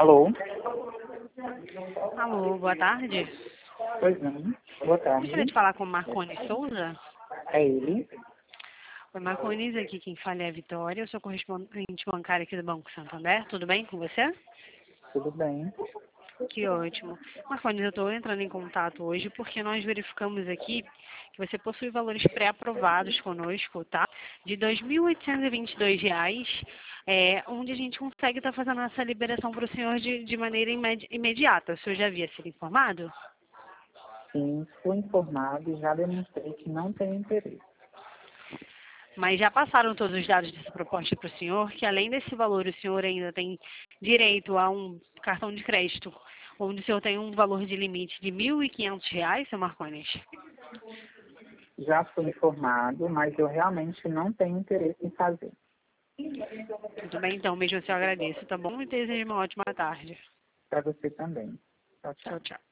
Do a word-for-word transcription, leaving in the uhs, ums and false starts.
Alô? Alô, boa tarde. Pois não. Boa Gostaria de tarde. falar com o Marconi Souza. É ele? Oi, Marconi, aqui quem fala é a Vitória. Eu sou correspondente bancária aqui do Banco Santander. Tudo bem com você? Tudo bem? Que ótimo. Marconi, eu estou entrando em contato hoje porque nós verificamos aqui que você possui valores pré-aprovados conosco, tá? De dois mil oitocentos e vinte e dois reais, é, onde a gente consegue estar fazendo essa liberação para o senhor de, de maneira imedi- imediata. O senhor já havia sido informado? Sim, fui informado e já demonstrei que não tenho interesse. Mas já passaram todos os dados dessa proposta para o senhor, que além desse valor, o senhor ainda tem direito a um cartão de crédito, onde o senhor tem um valor de limite de mil e quinhentos reais, seu Marcones? Já fui informado, mas eu realmente não tenho interesse em fazer. Tudo bem, então, mesmo assim eu agradeço, tá bom? E desejo uma ótima tarde. Para você também. Tchau, tchau. Tchau, tchau.